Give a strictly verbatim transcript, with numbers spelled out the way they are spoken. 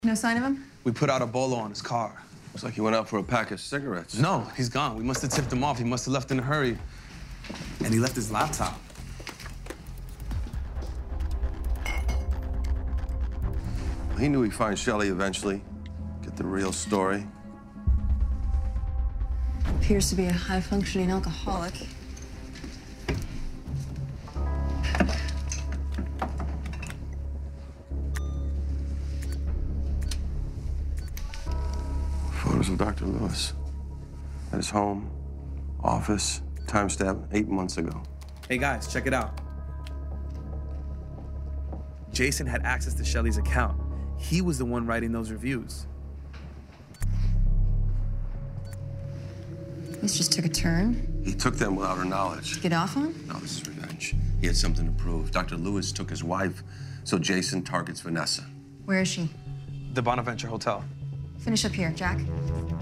No sign of him? We put out a bolo on his car. Looks like he went out for a pack of cigarettes. No, he's gone. We must have tipped him off. He must have left in a hurry. And he left his laptop. He knew he'd find Shelley eventually, get the real story. Appears to be a high-functioning alcoholic. Photos of Doctor Lewis at his home, office, timestamp eight months ago. Hey, guys, check it out. Jason had access to Shelley's account. He was the one writing those reviews. This just took a turn. He took them without her knowledge. Get off on? No, this is revenge. He had something to prove. Doctor Lewis took his wife, so Jason targets Vanessa. Where is she? The Bonaventure Hotel. Finish up here, Jack.